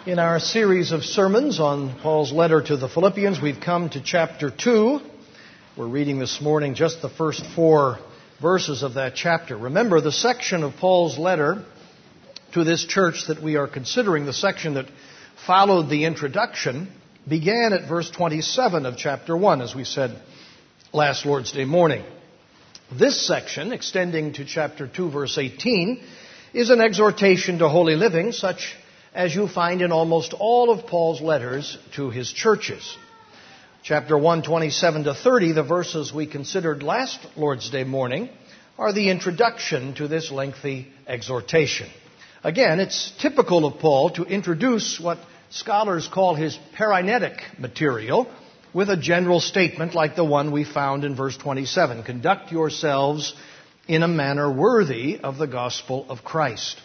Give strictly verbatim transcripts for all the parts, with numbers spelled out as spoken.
In our series of sermons on Paul's letter to the Philippians, we've come to chapter two. We're reading this morning just the first four verses of that chapter. Remember, the section of Paul's letter to this church that we are considering, the section that followed the introduction, began at verse twenty-seven of chapter one, as we said last Lord's Day morning. This section, extending to chapter two, verse eighteen, is an exhortation to holy living, such as you find in almost all of Paul's letters to his churches. Chapter one, twenty-seven to thirty, the verses we considered last Lord's Day morning, are the introduction to this lengthy exhortation. Again, it's typical of Paul to introduce what scholars call his paraenetic material with a general statement like the one we found in verse twenty-seven. Conduct yourselves in a manner worthy of the gospel of Christ.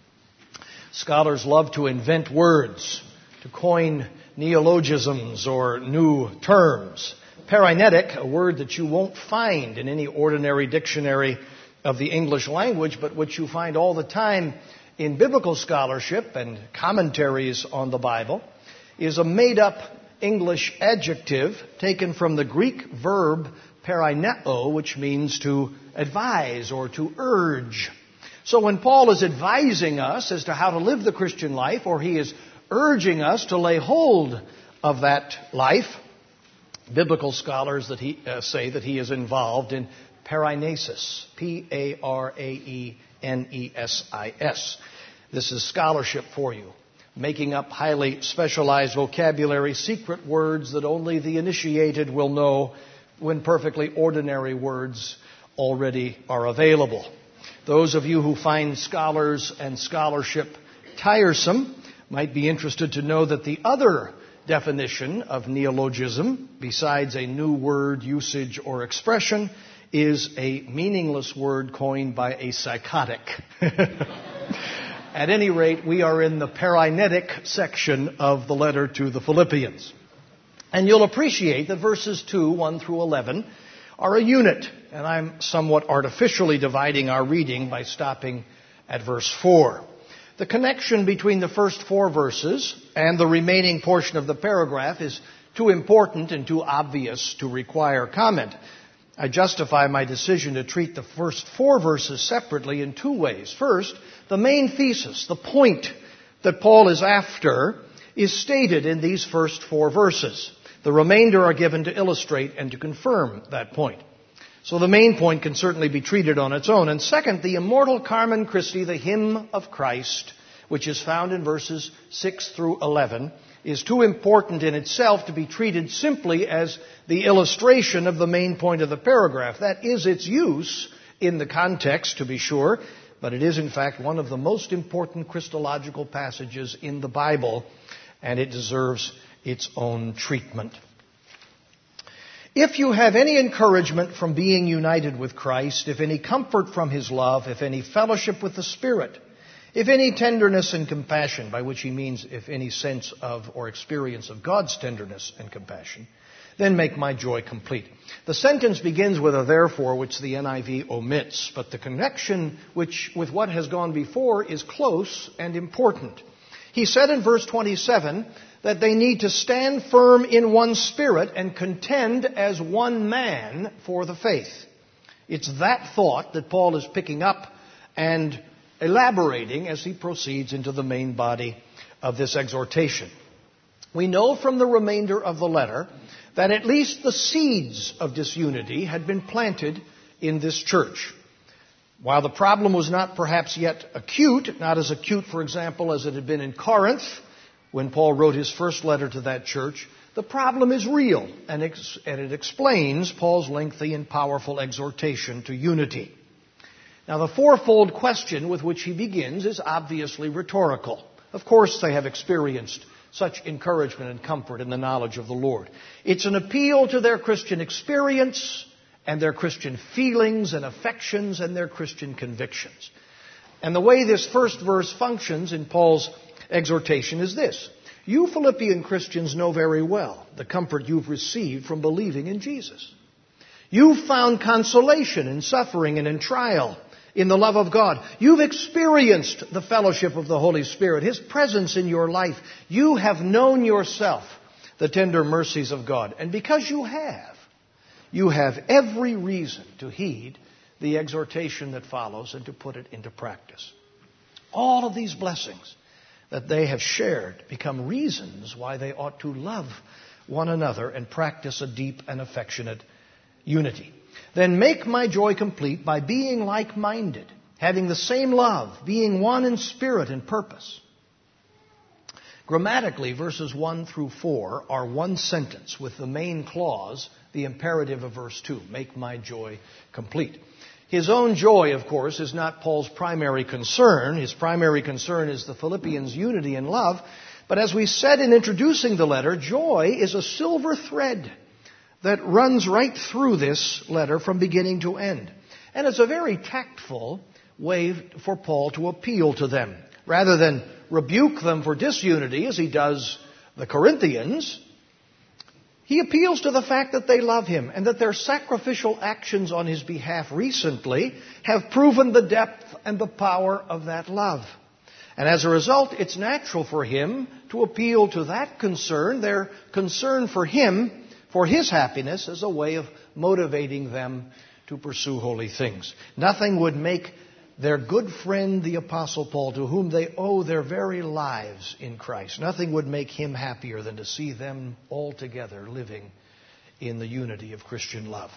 Scholars love to invent words, to coin neologisms or new terms. Paraenetic, a word that you won't find in any ordinary dictionary of the English language, but which you find all the time in biblical scholarship and commentaries on the Bible, is a made-up English adjective taken from the Greek verb paraeneo, which means to advise or to urge. So when Paul is advising us as to how to live the Christian life, or he is urging us to lay hold of that life, biblical scholars that he, uh, say that he is involved in paraenesis, P A R A E N E S I S. This is scholarship for you, making up highly specialized vocabulary, secret words that only the initiated will know when perfectly ordinary words already are available. Those of you who find scholars and scholarship tiresome might be interested to know that the other definition of neologism, besides a new word, usage, or expression, is a meaningless word coined by a psychotic. At any rate, we are in the paraenetic section of the letter to the Philippians. And you'll appreciate that verses two, one through eleven, are a unit, and I'm somewhat artificially dividing our reading by stopping at verse four. The connection between the first four verses and the remaining portion of the paragraph is too important and too obvious to require comment. I justify my decision to treat the first four verses separately in two ways. First, the main thesis, the point that Paul is after, is stated in these first four verses. The remainder are given to illustrate and to confirm that point. So the main point can certainly be treated on its own. And second, the immortal Carmen Christi, the hymn of Christ, which is found in verses six through eleven, is too important in itself to be treated simply as the illustration of the main point of the paragraph. That is its use in the context, to be sure, but it is in fact one of the most important Christological passages in the Bible, and it deserves its own treatment. If you have any encouragement from being united with Christ, if any comfort from His love, if any fellowship with the Spirit, if any tenderness and compassion, by which he means if any sense of or experience of God's tenderness and compassion, then make my joy complete. The sentence begins with a therefore, which the N I V omits, but the connection which with what has gone before is close and important. He said in verse twenty-seven that they need to stand firm in one spirit and contend as one man for the faith. It's that thought that Paul is picking up and elaborating as he proceeds into the main body of this exhortation. We know from the remainder of the letter that at least the seeds of disunity had been planted in this church. While the problem was not perhaps yet acute, not as acute, for example, as it had been in Corinth, when Paul wrote his first letter to that church, the problem is real, and, ex- and it explains Paul's lengthy and powerful exhortation to unity. Now, the fourfold question with which he begins is obviously rhetorical. Of course, they have experienced such encouragement and comfort in the knowledge of the Lord. It's an appeal to their Christian experience and their Christian feelings and affections and their Christian convictions. And the way this first verse functions in Paul's exhortation is this. You Philippian Christians know very well the comfort you've received from believing in Jesus. You've found consolation in suffering and in trial, in the love of God. You've experienced the fellowship of the Holy Spirit, His presence in your life. You have known yourself the tender mercies of God. And because you have, you have every reason to heed the exhortation that follows and to put it into practice. All of these blessings that they have shared become reasons why they ought to love one another and practice a deep and affectionate unity. Then make my joy complete by being like-minded, having the same love, being one in spirit and purpose. Grammatically, verses one through four are one sentence with the main clause, the imperative of verse two, make my joy complete. His own joy, of course, is not Paul's primary concern. His primary concern is the Philippians' unity and love. But as we said in introducing the letter, joy is a silver thread that runs right through this letter from beginning to end. And it's a very tactful way for Paul to appeal to them. Rather than rebuke them for disunity, as he does the Corinthians, he appeals to the fact that they love him and that their sacrificial actions on his behalf recently have proven the depth and the power of that love. And as a result, it's natural for him to appeal to that concern, their concern for him, for his happiness, as a way of motivating them to pursue holy things. Nothing would make their good friend, the Apostle Paul, to whom they owe their very lives in Christ, nothing would make him happier than to see them all together living in the unity of Christian love.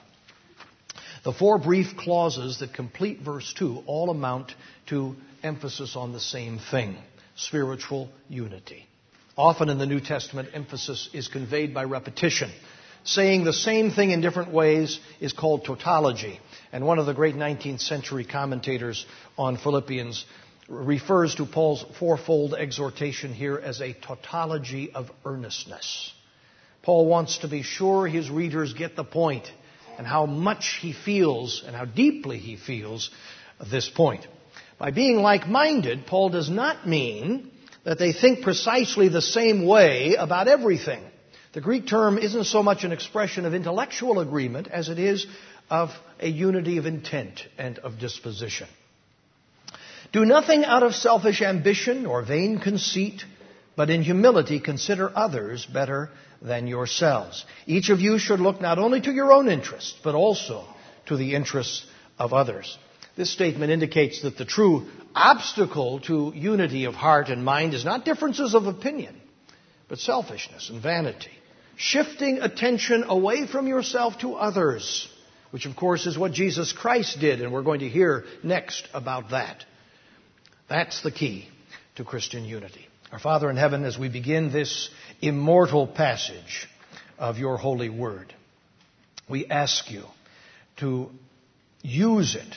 The four brief clauses that complete verse two all amount to emphasis on the same thing, spiritual unity. Often in the New Testament, emphasis is conveyed by repetition. Saying the same thing in different ways is called tautology. And one of the great nineteenth century commentators on Philippians refers to Paul's fourfold exhortation here as a tautology of earnestness. Paul wants to be sure his readers get the point and how much he feels and how deeply he feels this point. By being like-minded, Paul does not mean that they think precisely the same way about everything. The Greek term isn't so much an expression of intellectual agreement as it is of a unity of intent and of disposition. Do nothing out of selfish ambition or vain conceit, but in humility consider others better than yourselves. Each of you should look not only to your own interests, but also to the interests of others. This statement indicates that the true obstacle to unity of heart and mind is not differences of opinion, but selfishness and vanity. Shifting attention away from yourself to others, which of course is what Jesus Christ did, and we're going to hear next about that. That's the key to Christian unity. Our Father in heaven, as we begin this immortal passage of your holy word, we ask you to use it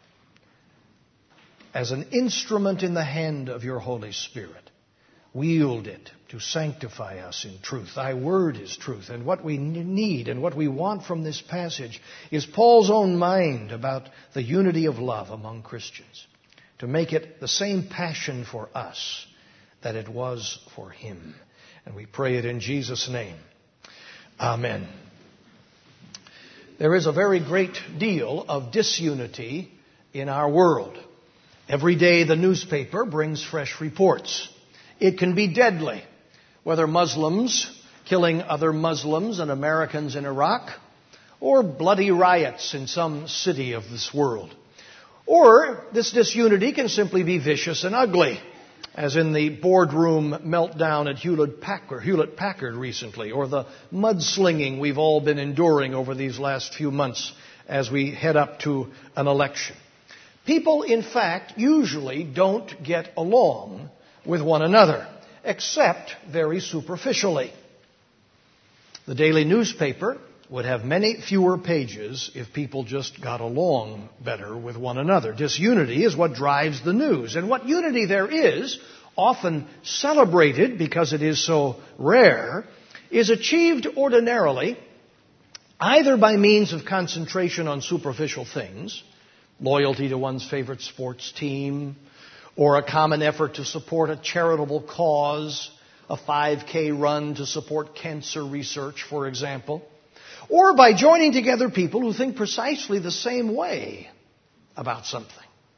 as an instrument in the hand of your Holy Spirit. Wield it to sanctify us in truth. Thy word is truth. And what we need and what we want from this passage is Paul's own mind about the unity of love among Christians, to make it the same passion for us that it was for him. And we pray it in Jesus' name. Amen. There is a very great deal of disunity in our world. Every day the newspaper brings fresh reports. It can be deadly, whether Muslims killing other Muslims and Americans in Iraq, or bloody riots in some city of this world. Or this disunity can simply be vicious and ugly, as in the boardroom meltdown at Hewlett-Packard, Hewlett-Packard recently, or the mudslinging we've all been enduring over these last few months as we head up to an election. People, in fact, usually don't get along with one another, except very superficially. The daily newspaper would have many fewer pages if people just got along better with one another. Disunity is what drives the news. And what unity there is, often celebrated because it is so rare, is achieved ordinarily either by means of concentration on superficial things, loyalty to one's favorite sports team, or a common effort to support a charitable cause, a five K run to support cancer research, for example, or by joining together people who think precisely the same way about something.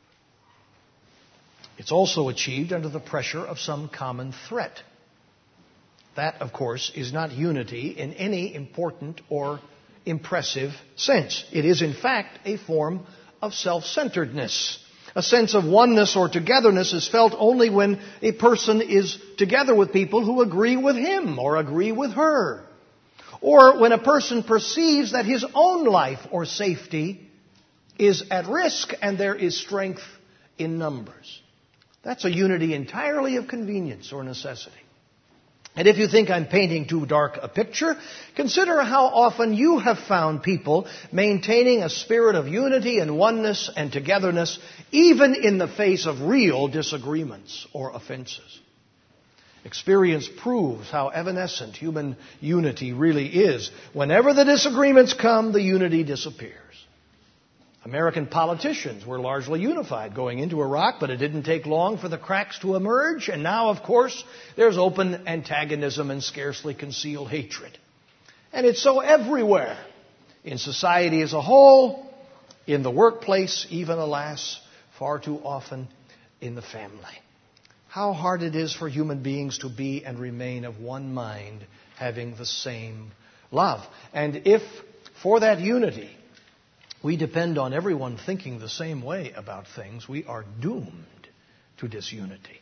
It's also achieved under the pressure of some common threat. That, of course, is not unity in any important or impressive sense. It is, in fact, a form of self-centeredness. A sense of oneness or togetherness is felt only when a person is together with people who agree with him or agree with her. Or when a person perceives that his own life or safety is at risk and there is strength in numbers. That's a unity entirely of convenience or necessity. And if you think I'm painting too dark a picture, consider how often you have found people maintaining a spirit of unity and oneness and togetherness, even in the face of real disagreements or offenses. Experience proves how evanescent human unity really is. Whenever the disagreements come, the unity disappears. American politicians were largely unified going into Iraq, but it didn't take long for the cracks to emerge. And now, of course, there's open antagonism and scarcely concealed hatred. And it's so everywhere, in society as a whole, in the workplace, even, alas, far too often in the family. How hard it is for human beings to be and remain of one mind, having the same love. And if, for that unity, we depend on everyone thinking the same way about things, we are doomed to disunity.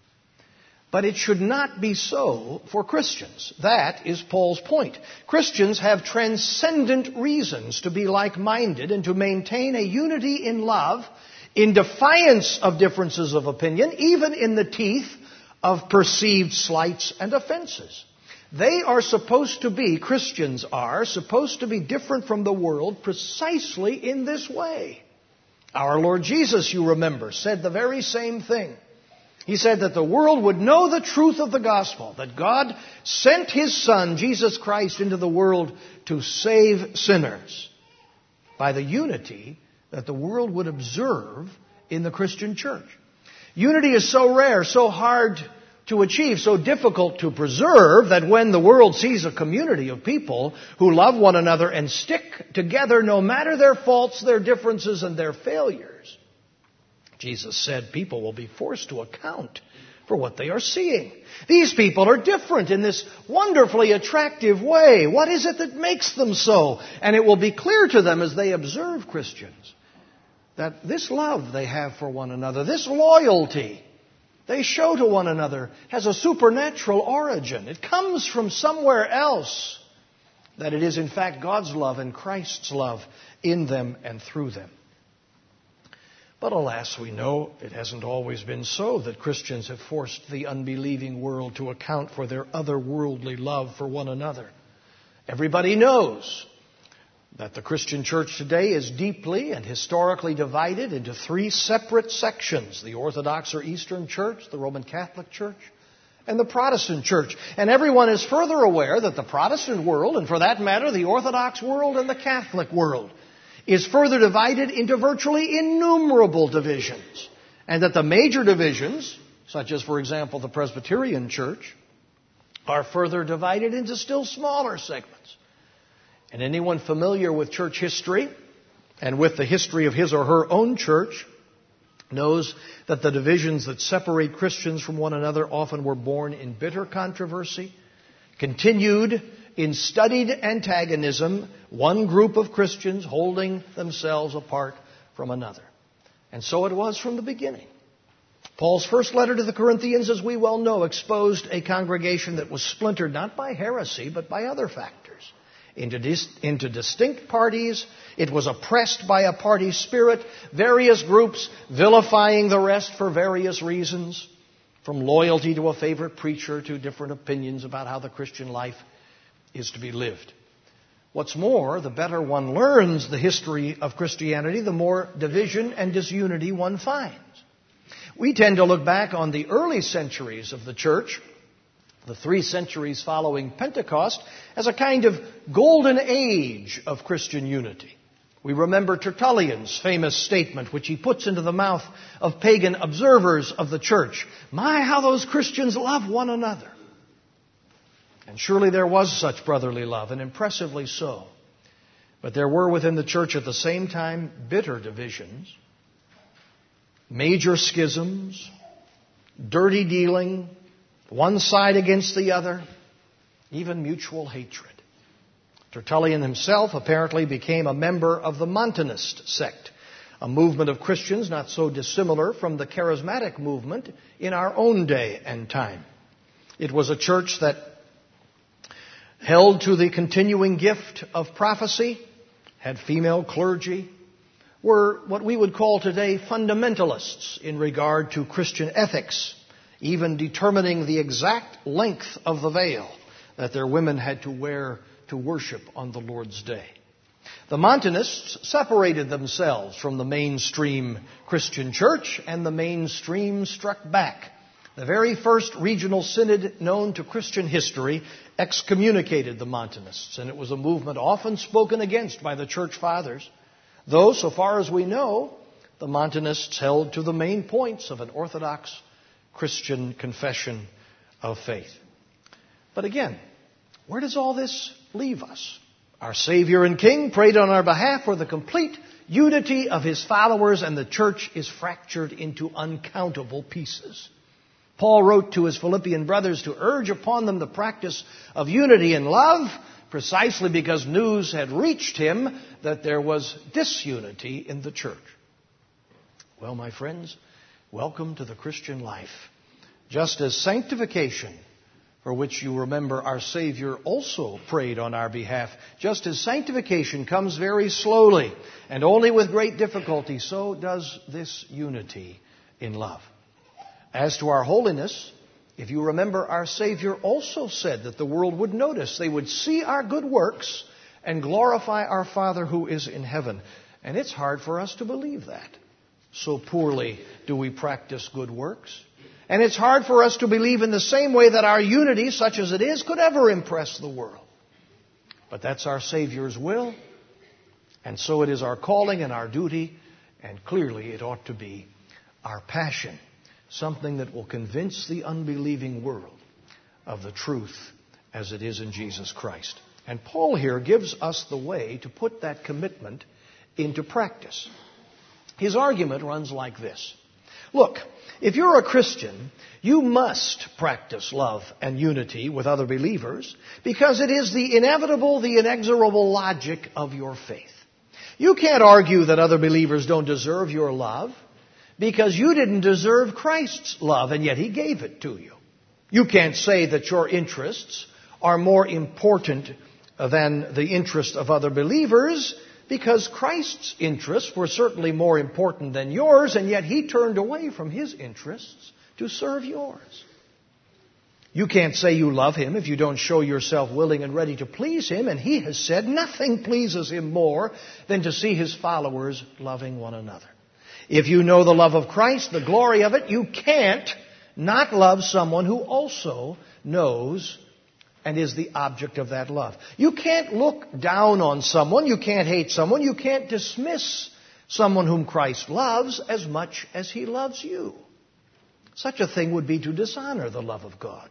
But it should not be so for Christians. That is Paul's point. Christians have transcendent reasons to be like-minded and to maintain a unity in love in defiance of differences of opinion, even in the teeth of perceived slights and offenses. They are supposed to be, Christians are, supposed to be different from the world precisely in this way. Our Lord Jesus, you remember, said the very same thing. He said that the world would know the truth of the gospel, that God sent His Son, Jesus Christ, into the world to save sinners by the unity that the world would observe in the Christian church. Unity is so rare, so hard to achieve, so difficult to preserve, that when the world sees a community of people who love one another and stick together no matter their faults, their differences, and their failures, Jesus said people will be forced to account for what they are seeing. These people are different in this wonderfully attractive way. What is it that makes them so? And it will be clear to them as they observe Christians that this love they have for one another, this loyalty they show to one another, has a supernatural origin. It comes from somewhere else. That it is in fact God's love and Christ's love in them and through them. But alas, we know it hasn't always been so, that Christians have forced the unbelieving world to account for their otherworldly love for one another. Everybody knows that the Christian church today is deeply and historically divided into three separate sections: the Orthodox or Eastern Church, the Roman Catholic Church, and the Protestant Church. And everyone is further aware that the Protestant world, and for that matter, the Orthodox world and the Catholic world, is further divided into virtually innumerable divisions. And that the major divisions, such as, for example, the Presbyterian Church, are further divided into still smaller segments. And anyone familiar with church history and with the history of his or her own church knows that the divisions that separate Christians from one another often were born in bitter controversy, continued in studied antagonism, one group of Christians holding themselves apart from another. And so it was from the beginning. Paul's first letter to the Corinthians, as we well know, exposed a congregation that was splintered not by heresy, but by other factors. Into, dis- into distinct parties. It was oppressed by a party spirit, various groups vilifying the rest for various reasons, from loyalty to a favorite preacher to different opinions about how the Christian life is to be lived. What's more, the better one learns the history of Christianity, the more division and disunity one finds. We tend to look back on the early centuries of the church, the three centuries following Pentecost, as a kind of golden age of Christian unity. We remember Tertullian's famous statement, which he puts into the mouth of pagan observers of the church. My, how those Christians love one another. And surely there was such brotherly love, and impressively so. But there were within the church at the same time bitter divisions, major schisms, dirty dealing, one side against the other, even mutual hatred. Tertullian himself apparently became a member of the Montanist sect, a movement of Christians not so dissimilar from the charismatic movement in our own day and time. It was a church that held to the continuing gift of prophecy, had female clergy, were what we would call today fundamentalists in regard to Christian ethics, even determining the exact length of the veil that their women had to wear to worship on the Lord's day. The Montanists separated themselves from the mainstream Christian church, and the mainstream struck back. The very first regional synod known to Christian history excommunicated the Montanists, and it was a movement often spoken against by the church fathers, though, so far as we know, the Montanists held to the main points of an orthodox Christian confession of faith. But again, where does all this leave us? Our Savior and King prayed on our behalf for the complete unity of His followers, and the church is fractured into uncountable pieces. Paul wrote to his Philippian brothers to urge upon them the practice of unity and love, precisely because news had reached him that there was disunity in the church. Well, my friends, welcome to the Christian life. Just as sanctification, for which you remember our Savior also prayed on our behalf, just as sanctification comes very slowly and only with great difficulty, so does this unity in love. As to our holiness, if you remember, our Savior also said that the world would notice. They would see our good works and glorify our Father who is in heaven. And it's hard for us to believe that. So poorly do we practice good works. And it's hard for us to believe in the same way that our unity, such as it is, could ever impress the world. But that's our Savior's will. And so it is our calling and our duty. And clearly it ought to be our passion. Something that will convince the unbelieving world of the truth as it is in Jesus Christ. And Paul here gives us the way to put that commitment into practice. His argument runs like this. Look, if you're a Christian, you must practice love and unity with other believers because it is the inevitable, the inexorable logic of your faith. You can't argue that other believers don't deserve your love, because you didn't deserve Christ's love, and yet He gave it to you. You can't say that your interests are more important than the interest of other believers, because Christ's interests were certainly more important than yours, and yet He turned away from His interests to serve yours. You can't say you love Him if you don't show yourself willing and ready to please Him, and He has said nothing pleases Him more than to see His followers loving one another. If you know the love of Christ, the glory of it, you can't not love someone who also knows and is the object of that love. You can't look down on someone. You can't hate someone. You can't dismiss someone whom Christ loves as much as He loves you. Such a thing would be to dishonor the love of God.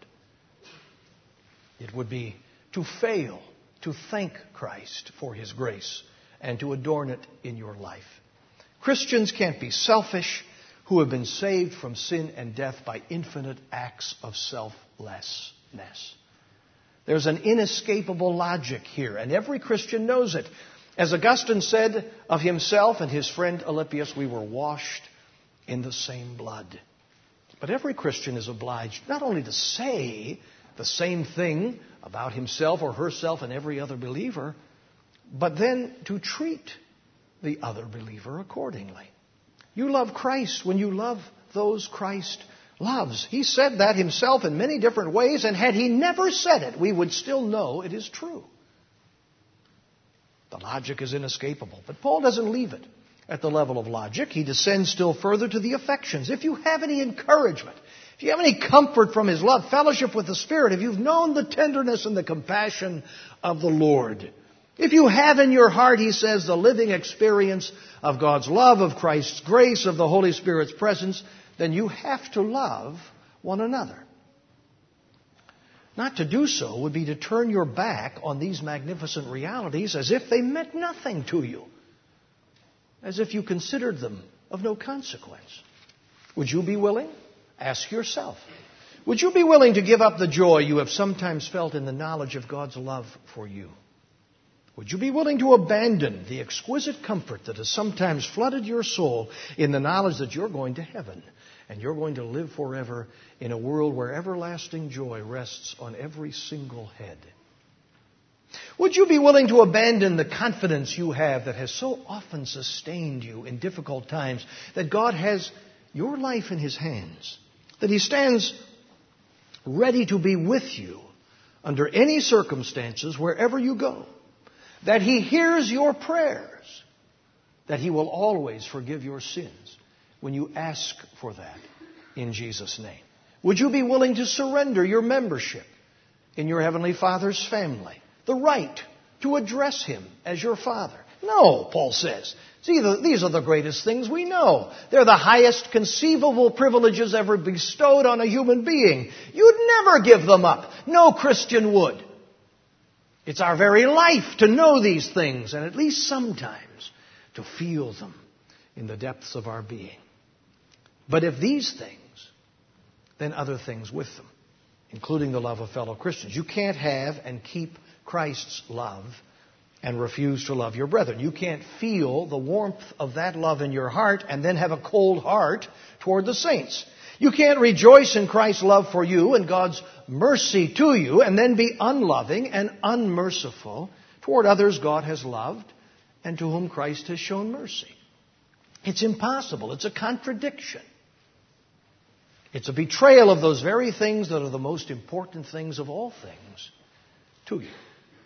It would be to fail to thank Christ for His grace and to adorn it in your life. Christians can't be selfish who have been saved from sin and death by infinite acts of selflessness. There's an inescapable logic here, and every Christian knows it. As Augustine said of himself and his friend Alypius, we were washed in the same blood. But every Christian is obliged not only to say the same thing about himself or herself and every other believer, but then to treat the other believer accordingly. You love Christ when you love those Christ loves. He said that Himself in many different ways, and had He never said it, we would still know it is true. The logic is inescapable. But Paul doesn't leave it at the level of logic. He descends still further to the affections. If you have any encouragement, if you have any comfort from His love, fellowship with the Spirit, if you've known the tenderness and the compassion of the Lord, if you have in your heart, he says, the living experience of God's love, of Christ's grace, of the Holy Spirit's presence, then you have to love one another. Not to do so would be to turn your back on these magnificent realities as if they meant nothing to you, as if you considered them of no consequence. Would you be willing Ask yourself, would you be willing to give up the joy you have sometimes felt in the knowledge of God's love for you? Would you be willing to abandon the exquisite comfort that has sometimes flooded your soul in the knowledge that you're going to heaven and you're going to live forever in a world where everlasting joy rests on every single head? Would you be willing to abandon the confidence you have that has so often sustained you in difficult times, that God has your life in His hands, that He stands ready to be with you under any circumstances wherever you go, that He hears your prayers, that He will always forgive your sins when you ask for that in Jesus' name? Would you be willing to surrender your membership in your Heavenly Father's family, the right to address Him as your Father? No, Paul says. See, the, these are the greatest things we know. They're the highest conceivable privileges ever bestowed on a human being. You'd never give them up. No Christian would. It's our very life to know these things, and at least sometimes to feel them in the depths of our being. But if these things, then other things with them, including the love of fellow Christians. You can't have and keep Christ's love and refuse to love your brethren. You can't feel the warmth of that love in your heart and then have a cold heart toward the saints. You can't rejoice in Christ's love for you and God's mercy to you and then be unloving and unmerciful toward others God has loved and to whom Christ has shown mercy. It's impossible. It's a contradiction. It's a betrayal of those very things that are the most important things of all things to you.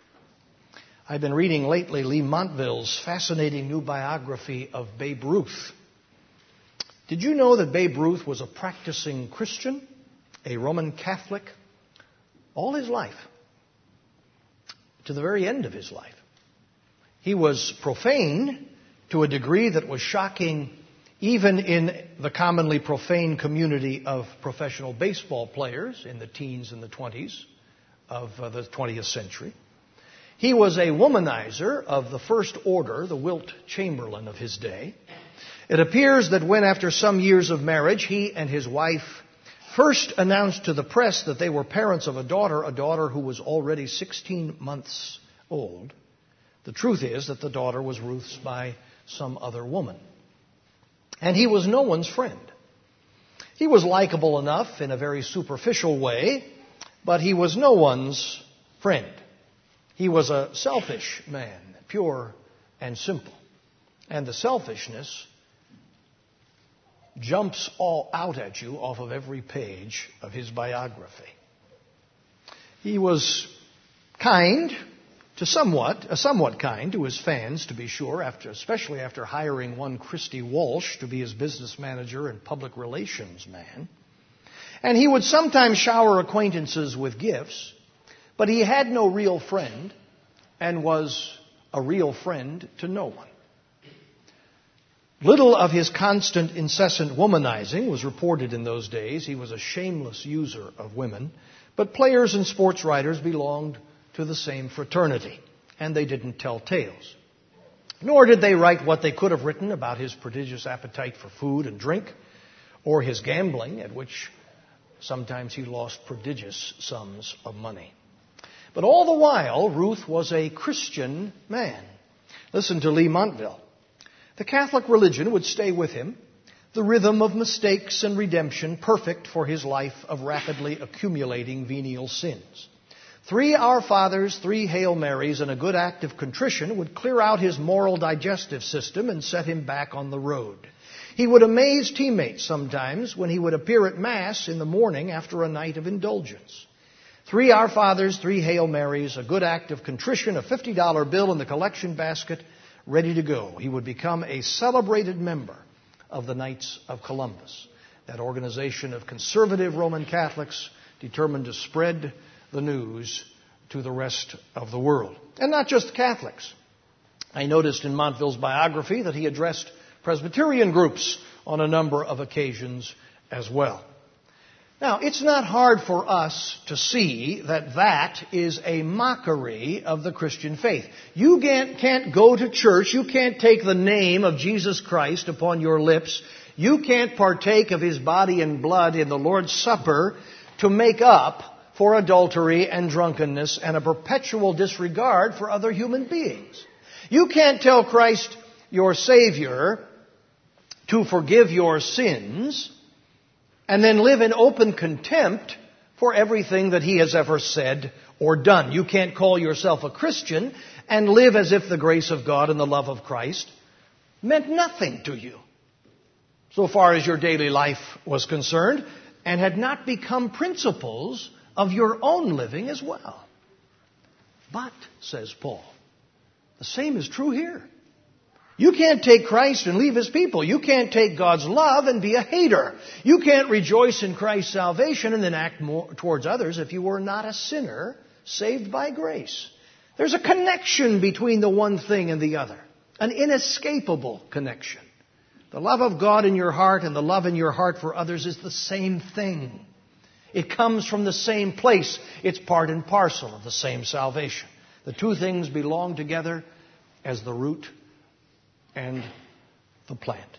I've been reading lately Lee Montville's fascinating new biography of Babe Ruth. Did you know that Babe Ruth was a practicing Christian, a Roman Catholic, all his life, to the very end of his life? He was profane to a degree that was shocking even in the commonly profane community of professional baseball players in the teens and the twenties of uh, the twentieth century. He was a womanizer of the first order, the Wilt Chamberlain of his day. It appears that when, after some years of marriage, he and his wife first announced to the press that they were parents of a daughter, a daughter who was already sixteen months old, the truth is that the daughter was Ruth's by some other woman. And he was no one's friend. He was likable enough in a very superficial way, but he was no one's friend. He was a selfish man, pure and simple. And the selfishness jumps all out at you off of every page of his biography. He was kind to somewhat, uh, somewhat kind to his fans, to be sure, after, especially after hiring one Christy Walsh to be his business manager and public relations man. And he would sometimes shower acquaintances with gifts, but he had no real friend and was a real friend to no one. Little of his constant, incessant womanizing was reported in those days. He was a shameless user of women, but players and sports writers belonged to the same fraternity, and they didn't tell tales. Nor did they write what they could have written about his prodigious appetite for food and drink, or his gambling, at which sometimes he lost prodigious sums of money. But all the while, Ruth was a Christian man. Listen to Lee Montville. The Catholic religion would stay with him, the rhythm of mistakes and redemption perfect for his life of rapidly accumulating venial sins. Three Our Fathers, three Hail Marys, and a good act of contrition would clear out his moral digestive system and set him back on the road. He would amaze teammates sometimes when he would appear at Mass in the morning after a night of indulgence. Three Our Fathers, three Hail Marys, a good act of contrition, a fifty dollar bill in the collection basket, ready to go. He would become a celebrated member of the Knights of Columbus, that organization of conservative Roman Catholics determined to spread the news to the rest of the world. And not just Catholics. I noticed in Montville's biography that he addressed Presbyterian groups on a number of occasions as well. Now, it's not hard for us to see that that is a mockery of the Christian faith. You can't, can't go to church, you can't take the name of Jesus Christ upon your lips You can't partake of His body and blood in the Lord's Supper to make up for adultery and drunkenness and a perpetual disregard for other human beings. You can't tell Christ, your Savior, to forgive your sins and then live in open contempt for everything that He has ever said or done. You can't call yourself a Christian and live as if the grace of God and the love of Christ meant nothing to you, so far as your daily life was concerned, and had not become principles of your own living as well. But, says Paul, the same is true here. You can't take Christ and leave His people. You can't take God's love and be a hater. You can't rejoice in Christ's salvation and then act more towards others if you were not a sinner saved by grace. There's a connection between the one thing and the other, an inescapable connection. The love of God in your heart and the love in your heart for others is the same thing. It comes from the same place. It's part and parcel of the same salvation. The two things belong together as the root and the plant.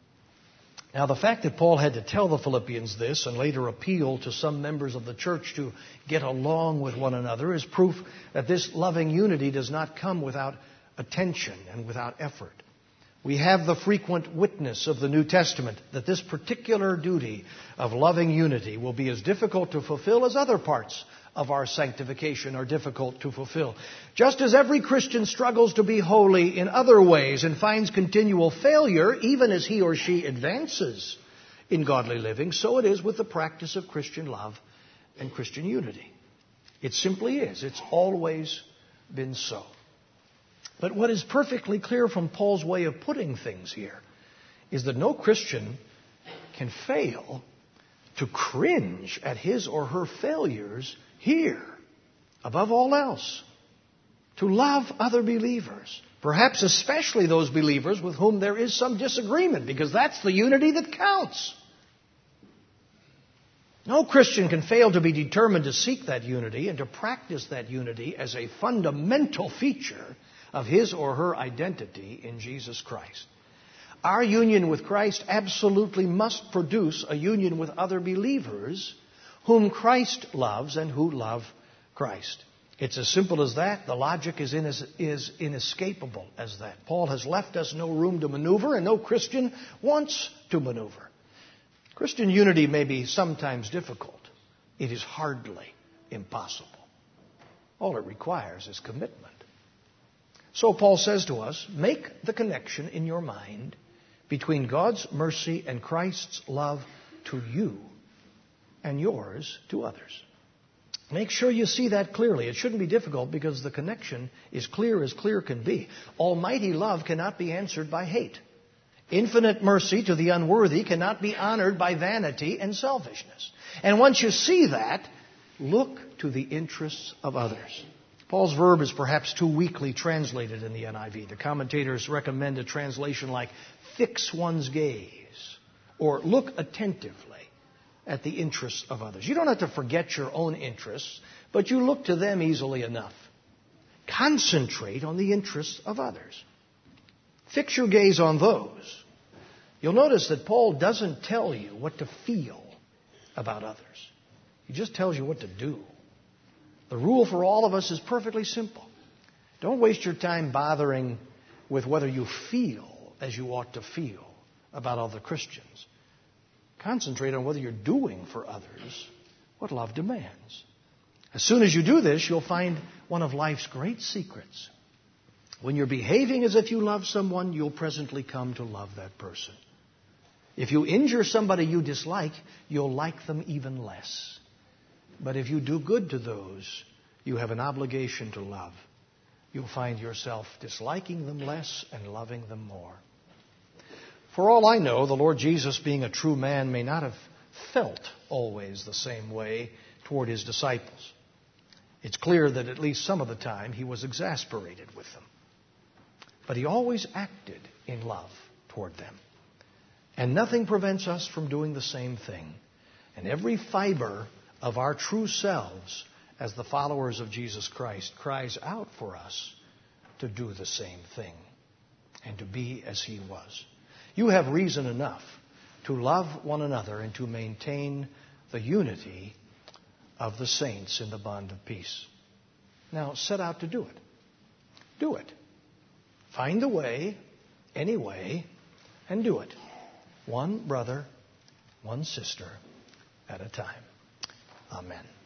Now, the fact that Paul had to tell the Philippians this and later appeal to some members of the church to get along with one another is proof that this loving unity does not come without attention and without effort. We have the frequent witness of the New Testament that this particular duty of loving unity will be as difficult to fulfill as other parts of our sanctification are difficult to fulfill. Just as every Christian struggles to be holy in other ways and finds continual failure even as he or she advances in godly living, so it is with the practice of Christian love and Christian unity. It simply is. It's always been so. But what is perfectly clear from Paul's way of putting things here is that no Christian can fail to cringe at his or her failures here, above all else, to love other believers, perhaps especially those believers with whom there is some disagreement, because that's the unity that counts. No Christian can fail to be determined to seek that unity and to practice that unity as a fundamental feature of his or her identity in Jesus Christ. Our union with Christ absolutely must produce a union with other believers whom Christ loves and who love Christ. It's as simple as that. The logic is, in, is inescapable as that. Paul has left us no room to maneuver, and no Christian wants to maneuver. Christian unity may be sometimes difficult. It is hardly impossible. All it requires is commitment. So Paul says to us, make the connection in your mind between God's mercy and Christ's love to you and yours to others. Make sure you see that clearly. It shouldn't be difficult because the connection is clear as clear can be. Almighty love cannot be answered by hate. Infinite mercy to the unworthy cannot be honored by vanity and selfishness. And once you see that, look to the interests of others. Paul's verb is perhaps too weakly translated in the N I V. The commentators recommend a translation like fix one's gaze or look attentively at the interests of others. You don't have to forget your own interests, but you look to them easily enough. Concentrate on the interests of others. Fix your gaze on those. You'll notice that Paul doesn't tell you what to feel about others. He just tells you what to do. The rule for all of us is perfectly simple. Don't waste your time bothering with whether you feel as you ought to feel about other Christians. Concentrate on whether you're doing for others what love demands. As soon as you do this, you'll find one of life's great secrets. When you're behaving as if you love someone, you'll presently come to love that person. If you injure somebody you dislike, you'll like them even less. But if you do good to those you have an obligation to love, you'll find yourself disliking them less and loving them more. For all I know, the Lord Jesus, being a true man, may not have felt always the same way toward his disciples. It's clear that at least some of the time he was exasperated with them. But he always acted in love toward them. And nothing prevents us from doing the same thing. And every fiber of our true selves as the followers of Jesus Christ cries out for us to do the same thing and to be as he was. You have reason enough to love one another and to maintain the unity of the saints in the bond of peace. Now, set out to do it. Do it. Find the way, any way, and do it. One brother, one sister at a time. Amen.